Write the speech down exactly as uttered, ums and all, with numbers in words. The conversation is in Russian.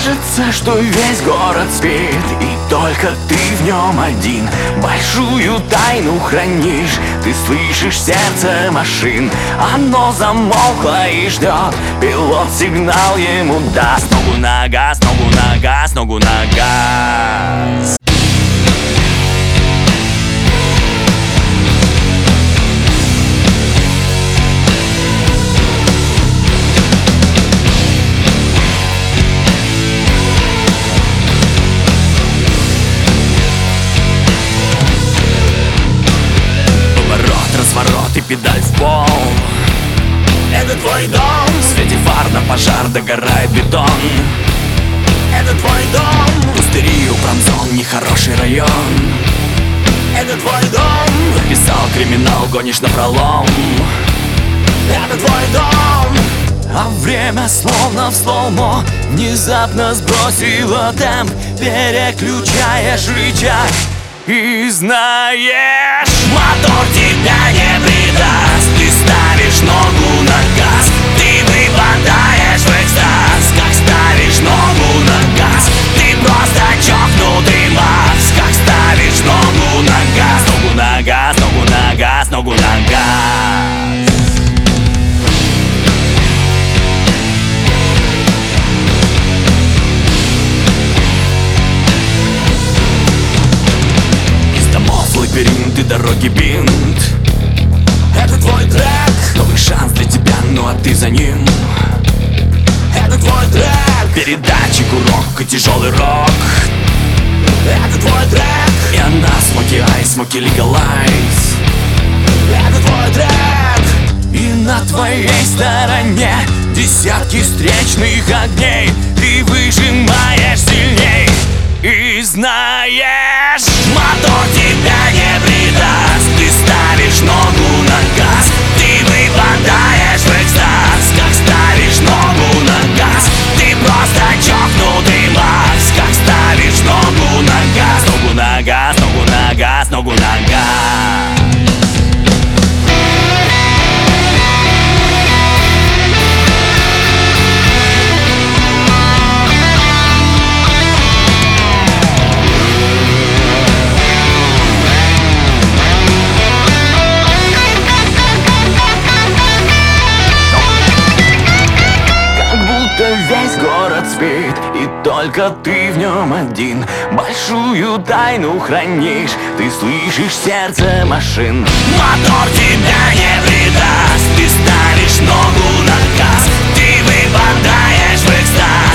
Кажется, что весь город спит, и только ты в нем один. Большую тайну хранишь, ты слышишь сердце машин. Оно замолкло и ждет, пилот сигнал ему даст. Ногу на газ, ногу на газ, ногу на газ. Разворот и педаль в пол. Это твой дом. В свете фар на пожар догорает бетон. Это твой дом. Пустыри у промзон, нехороший район. Это твой дом. Написал криминал, гонишь напролом. Это твой дом. А время словно в слоумо внезапно сбросило темп. Переключаешь рычаг и знаешь, мотор тебя не предаст. Ты ставишь ногу на газ, ты выпадаешь в экстаз. Как ставишь ногу на газ, ты просто чокнутый Макс. Как ставишь ногу на газ, ногу на газ, ногу на газ, ногу на газ. Лабиринт и дороги бинт. Это твой трек. Новый шанс для тебя, ну а ты за ним. Это твой трек. Передатчик, урок и тяжелый рок. Это твой трек. И она смоки айс, смоки легалайз. Это твой трек. И на твоей стороне десятки встречных огней. Ты выжимаешь сильней и знаешь, мотор тебя не предаст. Ты ставишь ногу на газ, ты выпадаешь в экстаз. Как ставишь ногу на газ, ты просто чокнутый Макс. Как ставишь ногу на газ, ногу на газ, ногу на газ, ногу на газ. Весь город спит, и только ты в нем один. Большую тайну хранишь, ты слышишь сердце машин. Мотор тебя не предаст, ты ставишь ногу на газ, ты выпадаешь в экстаз.